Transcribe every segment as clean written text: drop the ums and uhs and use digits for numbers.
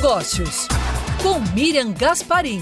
Agronegócios, com Miriam Gasparim.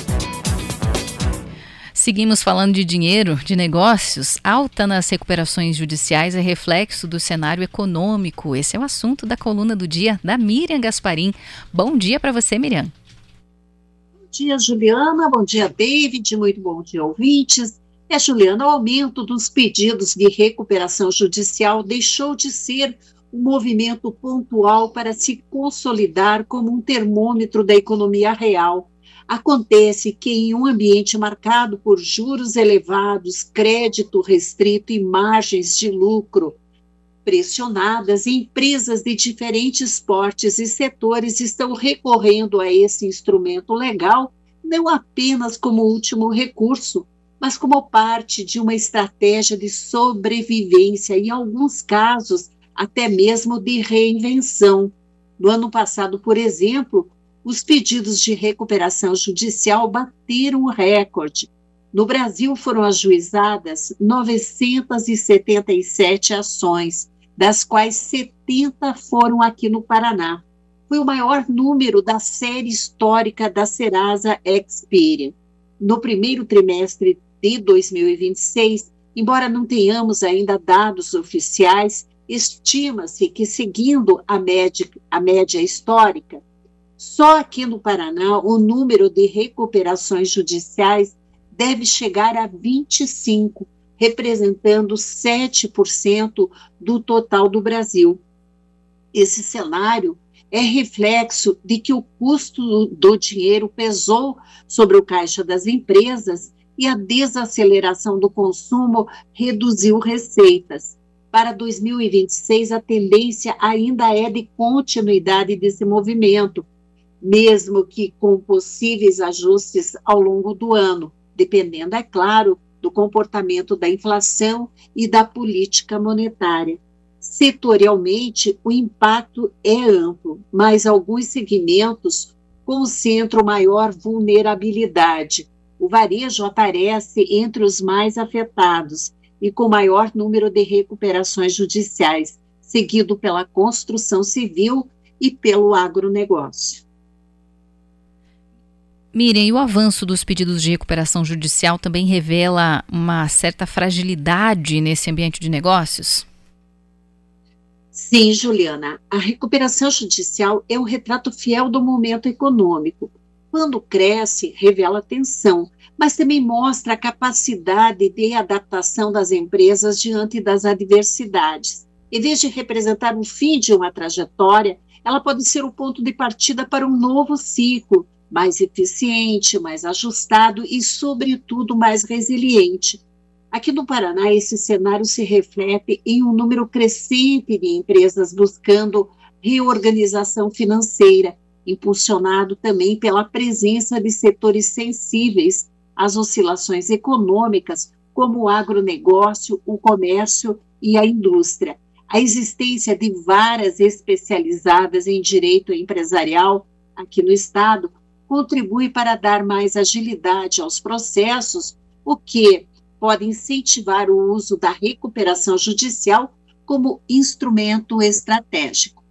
Seguimos falando de dinheiro, de negócios. Alta nas recuperações judiciais é reflexo do cenário econômico. Esse é o assunto da coluna do dia da Miriam Gasparim. Bom dia para você, Miriam. Bom dia, Juliana. Bom dia, David. Muito bom dia, ouvintes. Juliana, o aumento dos pedidos de recuperação judicial deixou de ser um movimento pontual para se consolidar como um termômetro da economia real. Acontece que em um ambiente marcado por juros elevados, crédito restrito e margens de lucro pressionadas, empresas de diferentes portes e setores estão recorrendo a esse instrumento legal não apenas como último recurso, mas como parte de uma estratégia de sobrevivência e, em alguns casos, até mesmo de reinvenção. No ano passado, por exemplo, os pedidos de recuperação judicial bateram o recorde. No Brasil foram ajuizadas 977 ações, das quais 70 foram aqui no Paraná. Foi o maior número da série histórica da Serasa Experian. No primeiro trimestre de 2026, embora não tenhamos ainda dados oficiais, estima-se que, seguindo a média histórica, só aqui no Paraná, o número de recuperações judiciais deve chegar a 25, representando 7% do total do Brasil. Esse cenário é reflexo de que o custo do dinheiro pesou sobre o caixa das empresas e a desaceleração do consumo reduziu receitas. Para 2026, a tendência ainda é de continuidade desse movimento, mesmo que com possíveis ajustes ao longo do ano, dependendo, é claro, do comportamento da inflação e da política monetária. Setorialmente, o impacto é amplo, mas alguns segmentos concentram maior vulnerabilidade. O varejo aparece entre os mais afetados e com maior número de recuperações judiciais, seguido pela construção civil e pelo agronegócio. Miriam, e o avanço dos pedidos de recuperação judicial também revela uma certa fragilidade nesse ambiente de negócios? Sim, Juliana, a recuperação judicial é um retrato fiel do momento econômico. Quando cresce, revela tensão, mas também mostra a capacidade de adaptação das empresas diante das adversidades. Em vez de representar o fim de uma trajetória, ela pode ser o ponto de partida para um novo ciclo, mais eficiente, mais ajustado e, sobretudo, mais resiliente. Aqui no Paraná, esse cenário se reflete em um número crescente de empresas buscando reorganização financeira, impulsionado também pela presença de setores sensíveis às oscilações econômicas, como o agronegócio, o comércio e a indústria. A existência de varas especializadas em direito empresarial aqui no Estado contribui para dar mais agilidade aos processos, o que pode incentivar o uso da recuperação judicial como instrumento estratégico.